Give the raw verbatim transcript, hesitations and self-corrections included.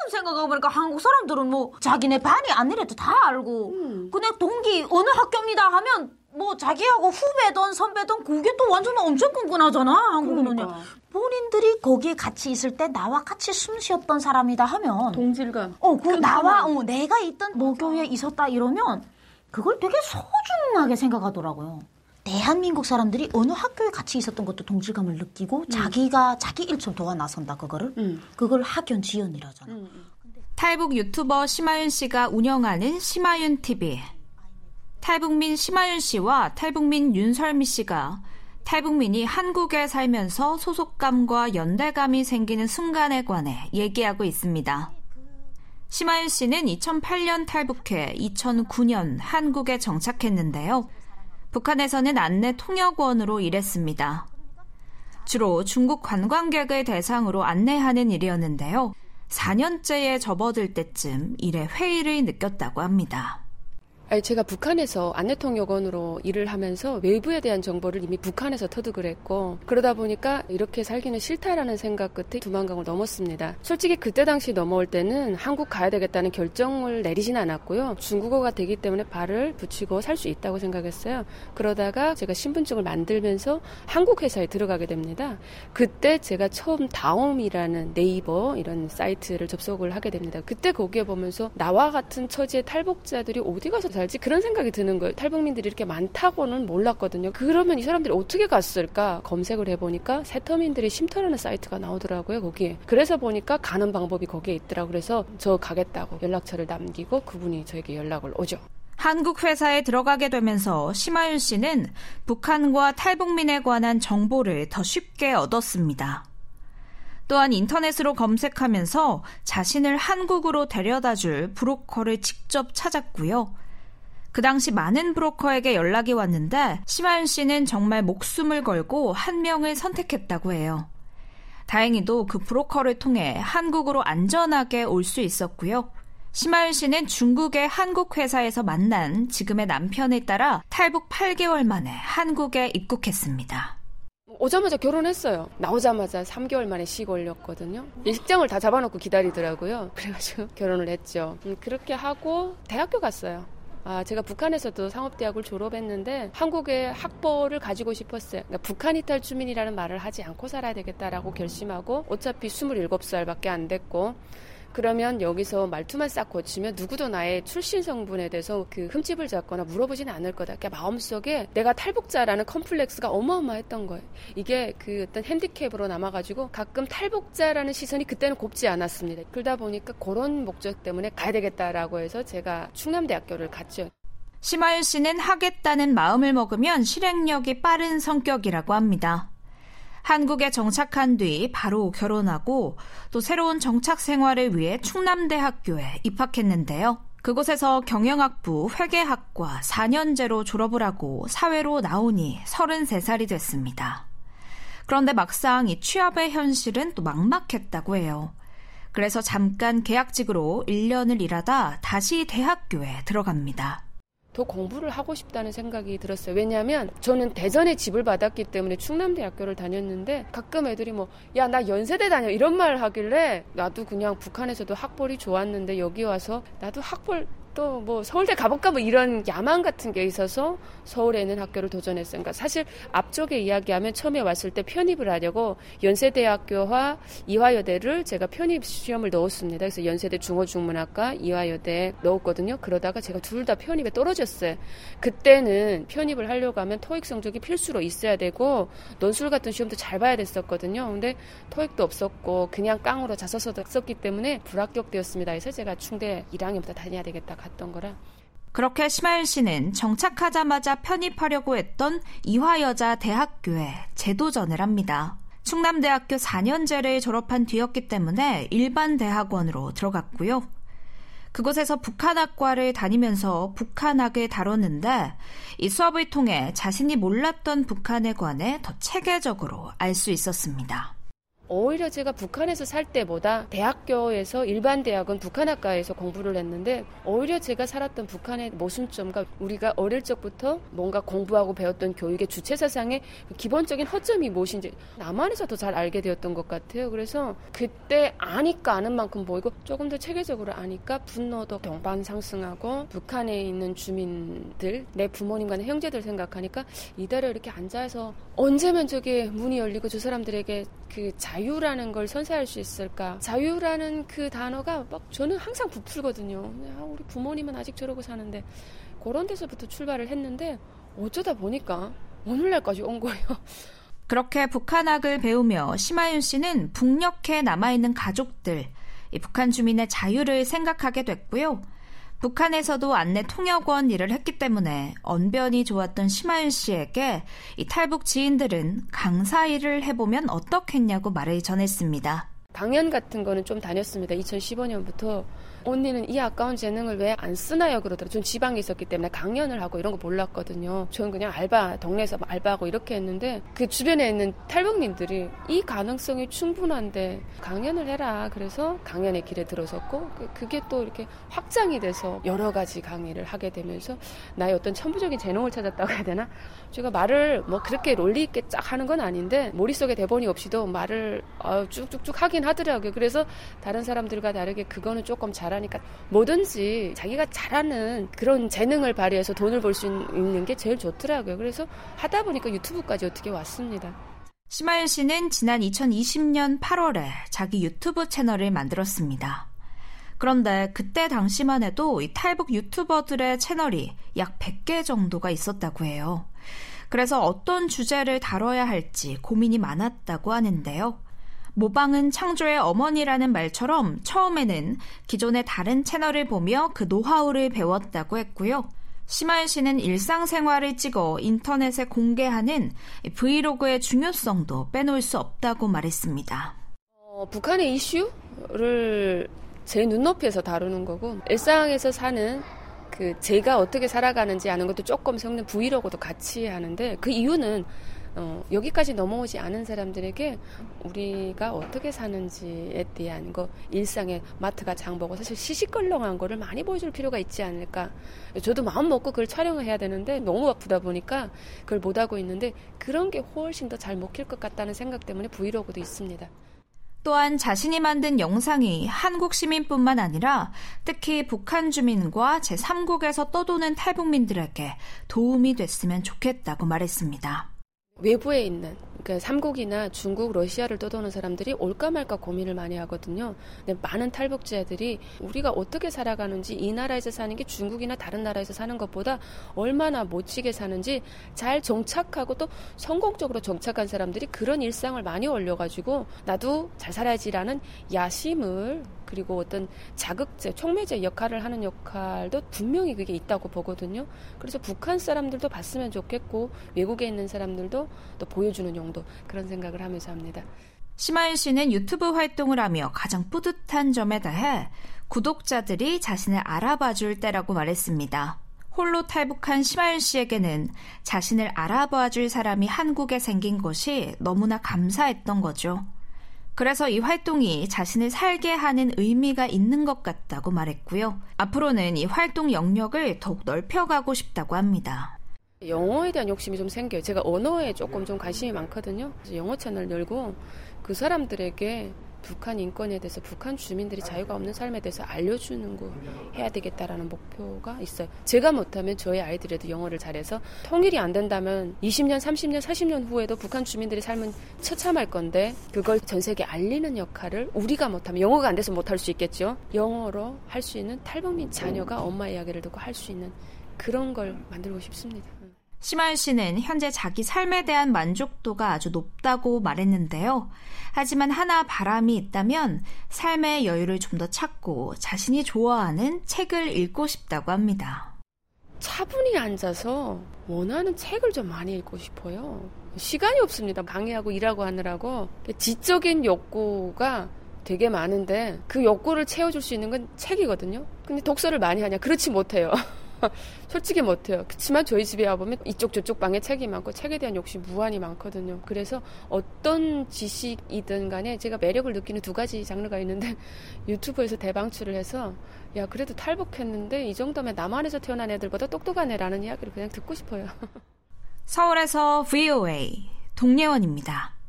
생각해보니까 한국 사람들은 뭐 자기네 반이 아니래도 다 알고 음. 그냥 동기 어느 학교입니다 하면 뭐 자기하고 후배든 선배든 그게 또 완전 엄청 끈끈하잖아. 한국은요. 그러니까. 본인들이 거기에 같이 있을 때 나와 같이 숨 쉬었던 사람이다 하면 동질감. 어, 그 나와 어, 내가 있던 모교에 있었다 이러면 그걸 되게 소중하게 생각하더라고요. 대한민국 사람들이 어느 학교에 같이 있었던 것도 동질감을 느끼고 음. 자기가 자기 일처럼 도와 나선다 그거를 음. 그걸 학연 지연이라잖아. 음. 탈북 유튜버 심하윤 씨가 운영하는 심하윤 티비. 탈북민 심하윤 씨와 탈북민 윤설미 씨가 탈북민이 한국에 살면서 소속감과 연대감이 생기는 순간에 관해 얘기하고 있습니다. 심하윤 씨는 이천팔 년 탈북해 이천구 년 한국에 정착했는데요. 북한에서는 안내 통역원으로 일했습니다. 주로 중국 관광객을 대상으로 안내하는 일이었는데요. 사 년째에 접어들 때쯤 일의 회의를 느꼈다고 합니다. 제가 북한에서 안내통역원으로 일을 하면서 외부에 대한 정보를 이미 북한에서 터득을 했고 그러다 보니까 이렇게 살기는 싫다라는 생각 끝에 두만강을 넘었습니다. 솔직히 그때 당시 넘어올 때는 한국 가야 되겠다는 결정을 내리진 않았고요. 중국어가 되기 때문에 발을 붙이고 살 수 있다고 생각했어요. 그러다가 제가 신분증을 만들면서 한국 회사에 들어가게 됩니다. 그때 제가 처음 다옴이라는 네이버 이런 사이트를 접속을 하게 됩니다. 그때 거기에 보면서 나와 같은 처지의 탈북자들이 어디 가서 살지? 그런 생각이 드는 거예요. 탈북민들이 이렇게 많다고는 몰랐거든요. 그러면 이 사람들이 어떻게 갔을까? 검색을 해보니까 새터민들이 쉼터라는 사이트가 나오더라고요. 거기에. 그래서 보니까 가는 방법이 거기에 있더라고요. 그래서 저 가겠다고 연락처를 남기고 그분이 저에게 연락을 오죠. 한국 회사에 들어가게 되면서 심하윤 씨는 북한과 탈북민에 관한 정보를 더 쉽게 얻었습니다. 또한 인터넷으로 검색하면서 자신을 한국으로 데려다줄 브로커를 직접 찾았고요. 그 당시 많은 브로커에게 연락이 왔는데 심하윤 씨는 정말 목숨을 걸고 한 명을 선택했다고 해요. 다행히도 그 브로커를 통해 한국으로 안전하게 올 수 있었고요. 심하윤 씨는 중국의 한국 회사에서 만난 지금의 남편에 따라 탈북 팔 개월 만에 한국에 입국했습니다. 오자마자 결혼했어요. 나오자마자 삼 개월 만에 시 걸렸거든요. 일정을 다 잡아놓고 기다리더라고요. 그래가지고 결혼을 했죠. 그렇게 하고 대학교 갔어요. 아, 제가 북한에서도 상업대학을 졸업했는데 한국의 학벌을 가지고 싶었어요. 그러니까 북한 이탈 주민이라는 말을 하지 않고 살아야 되겠다라고 결심하고 어차피 스물일곱 살밖에 안 됐고 그러면 여기서 말투만 싹 고치면 누구도 나의 출신 성분에 대해서 그 흠집을 잡거나 물어보지는 않을 거다. 그러니까 마음속에 내가 탈북자라는 컴플렉스가 어마어마했던 거예요. 이게 그 어떤 핸디캡으로 남아가지고 가끔 탈북자라는 시선이 그때는 곱지 않았습니다. 그러다 보니까 그런 목적 때문에 가야 되겠다라고 해서 제가 충남대학교를 갔죠. 심하윤 씨는 하겠다는 마음을 먹으면 실행력이 빠른 성격이라고 합니다. 한국에 정착한 뒤 바로 결혼하고 또 새로운 정착 생활을 위해 충남대학교에 입학했는데요. 그곳에서 경영학부 회계학과 사 년제로 졸업을 하고 사회로 나오니 서른세 살이 됐습니다. 그런데 막상 이 취업의 현실은 또 막막했다고 해요. 그래서 잠깐 계약직으로 일 년을 일하다 다시 대학교에 들어갑니다. 더 공부를 하고 싶다는 생각이 들었어요. 왜냐하면 저는 대전에 집을 받았기 때문에 충남대학교를 다녔는데 가끔 애들이 뭐 야, 나 연세대 다녀 이런 말 하길래 나도 그냥 북한에서도 학벌이 좋았는데 여기 와서 나도 학벌 또 뭐 서울대 가볼까 뭐 이런 야망 같은 게 있어서 서울에 있는 학교를 도전했어요. 그러니까 사실 앞쪽에 이야기하면 처음에 왔을 때 편입을 하려고 연세대학교와 이화여대를 제가 편입 시험을 넣었습니다. 그래서 연세대 중어중문학과 이화여대에 넣었거든요. 그러다가 제가 둘 다 편입에 떨어졌어요. 그때는 편입을 하려고 하면 토익 성적이 필수로 있어야 되고 논술 같은 시험도 잘 봐야 됐었거든요. 근데 토익도 없었고 그냥 깡으로 자소서도 썼기 때문에 불합격되었습니다. 그래서 제가 충대 일 학년부터 다녀야 되겠다 갔던 거라. 그렇게 심하윤 씨는 정착하자마자 편입하려고 했던 이화여자대학교에 재도전을 합니다. 충남대학교 사 년제를 졸업한 뒤였기 때문에 일반 대학원으로 들어갔고요. 그곳에서 북한학과를 다니면서 북한학을 다뤘는데 이 수업을 통해 자신이 몰랐던 북한에 관해 더 체계적으로 알 수 있었습니다. 오히려 제가 북한에서 살 때보다 대학교에서 일반 대학은 북한학과에서 공부를 했는데 오히려 제가 살았던 북한의 모순점과 우리가 어릴 적부터 뭔가 공부하고 배웠던 교육의 주체사상의 기본적인 허점이 무엇인지 남한에서 더 잘 알게 되었던 것 같아요. 그래서 그때 아니까 아는 만큼 보이고 조금 더 체계적으로 아니까 분노도 동반 상승하고 북한에 있는 주민들, 내 부모님과 내 형제들 생각하니까 이대로 이렇게 앉아서 언제면 저게 문이 열리고 저 사람들에게 그 자유라는 걸 선사할 수 있을까? 자유라는 그 단어가 막 저는 항상 부풀거든요. 아, 우리 부모님은 아직 저러고 사는데 그런 데서부터 출발을 했는데 어쩌다 보니까 오늘날까지 온 거예요. 그렇게 북한학을 배우며 심하윤 씨는 북녘에 남아있는 가족들, 이 북한 주민의 자유를 생각하게 됐고요. 북한에서도 안내 통역원 일을 했기 때문에 언변이 좋았던 심하윤 씨에게 이 탈북 지인들은 강사 일을 해보면 어떻겠냐고 말을 전했습니다. 강연 같은 거는 좀 다녔습니다. 이천십오 년부터 언니는 이 아까운 재능을 왜 안 쓰나요? 그러더라고요. 전 지방에 있었기 때문에 강연을 하고 이런 거 몰랐거든요. 저는 그냥 알바, 동네에서 알바하고 이렇게 했는데 그 주변에 있는 탈북민들이 이 가능성이 충분한데 강연을 해라. 그래서 강연의 길에 들어섰고 그게 또 이렇게 확장이 돼서 여러 가지 강의를 하게 되면서 나의 어떤 천부적인 재능을 찾았다고 해야 되나? 제가 말을 뭐 그렇게 논리 있게 쫙 하는 건 아닌데 머릿속에 대본이 없이도 말을 쭉쭉쭉 하긴 하더라고요. 그래서 다른 사람들과 다르게 그거는 조금 잘하니까 뭐든지 자기가 잘하는 그런 재능을 발휘해서 돈을 벌 수 있는 게 제일 좋더라고요. 그래서 하다 보니까 유튜브까지 어떻게 왔습니다. 심하윤 씨는 지난 이천이십 년 팔월에 자기 유튜브 채널을 만들었습니다. 그런데 그때 당시만 해도 이 탈북 유튜버들의 채널이 약 백 개 정도가 있었다고 해요. 그래서 어떤 주제를 다뤄야 할지 고민이 많았다고 하는데요. 모방은 창조의 어머니라는 말처럼 처음에는 기존의 다른 채널을 보며 그 노하우를 배웠다고 했고요. 심하윤 씨는 일상생활을 찍어 인터넷에 공개하는 브이로그의 중요성도 빼놓을 수 없다고 말했습니다. 어, 북한의 이슈를 제 눈높이에서 다루는 거고 일상에서 사는 그 제가 어떻게 살아가는지 아는 것도 조금 섞는 브이로그도 같이 하는데 그 이유는 어, 여기까지 넘어오지 않은 사람들에게 우리가 어떻게 사는지에 대한 거 일상의 마트가 장보고 사실 시시껄렁한 거를 많이 보여줄 필요가 있지 않을까. 저도 마음 먹고 그걸 촬영을 해야 되는데 너무 바쁘다 보니까 그걸 못하고 있는데 그런 게 훨씬 더 잘 먹힐 것 같다는 생각 때문에 브이로그도 있습니다. 또한 자신이 만든 영상이 한국 시민뿐만 아니라 특히 북한 주민과 제삼국에서 떠도는 탈북민들에게 도움이 됐으면 좋겠다고 말했습니다. 외부에 있는 그러니까 삼국이나 중국, 러시아를 떠도는 사람들이 올까 말까 고민을 많이 하거든요. 근데 많은 탈북자들이 우리가 어떻게 살아가는지 이 나라에서 사는 게 중국이나 다른 나라에서 사는 것보다 얼마나 멋지게 사는지 잘 정착하고 또 성공적으로 정착한 사람들이 그런 일상을 많이 올려가지고 나도 잘 살아야지라는 야심을 그리고 어떤 자극제, 촉매제 역할을 하는 역할도 분명히 그게 있다고 보거든요. 그래서 북한 사람들도 봤으면 좋겠고 외국에 있는 사람들도 또 보여주는 용도 그런 생각을 하면서 합니다. 심하윤 씨는 유튜브 활동을 하며 가장 뿌듯한 점에 대해 구독자들이 자신을 알아봐줄 때라고 말했습니다. 홀로 탈북한 심하윤 씨에게는 자신을 알아봐줄 사람이 한국에 생긴 것이 너무나 감사했던 거죠. 그래서 이 활동이 자신을 살게 하는 의미가 있는 것 같다고 말했고요. 앞으로는 이 활동 영역을 더욱 넓혀가고 싶다고 합니다. 영어에 대한 욕심이 좀 생겨요. 제가 언어에 조금 좀 관심이 많거든요. 그래서 영어 채널 열고 그 사람들에게 북한 인권에 대해서 북한 주민들이 자유가 없는 삶에 대해서 알려주는 거 해야 되겠다라는 목표가 있어요. 제가 못하면 저희 아이들에도 영어를 잘해서 통일이 안 된다면 이십 년, 삼십 년, 사십 년 후에도 북한 주민들의 삶은 처참할 건데 그걸 전 세계에 알리는 역할을 우리가 못하면 영어가 안 돼서 못할 수 있겠죠. 영어로 할 수 있는 탈북민 자녀가 엄마 이야기를 듣고 할 수 있는 그런 걸 만들고 싶습니다. 심하윤 씨는 현재 자기 삶에 대한 만족도가 아주 높다고 말했는데요. 하지만 하나 바람이 있다면 삶의 여유를 좀 더 찾고 자신이 좋아하는 책을 읽고 싶다고 합니다. 차분히 앉아서 원하는 책을 좀 많이 읽고 싶어요. 시간이 없습니다. 강의하고 일하고 하느라고. 지적인 욕구가 되게 많은데 그 욕구를 채워줄 수 있는 건 책이거든요. 근데 독서를 많이 하냐? 그렇지 못해요. 솔직히 못해요. 그렇지만 저희 집에 와보면 이쪽 저쪽 방에 책이 많고 책에 대한 욕심 무한히 많거든요. 그래서 어떤 지식이든 간에 제가 매력을 느끼는 두 가지 장르가 있는데 유튜브에서 대방출을 해서 야 그래도 탈북했는데 이 정도면 남한에서 태어난 애들보다 똑똑한 애라는 이야기를 그냥 듣고 싶어요. 서울에서 브이오에이 동예원입니다.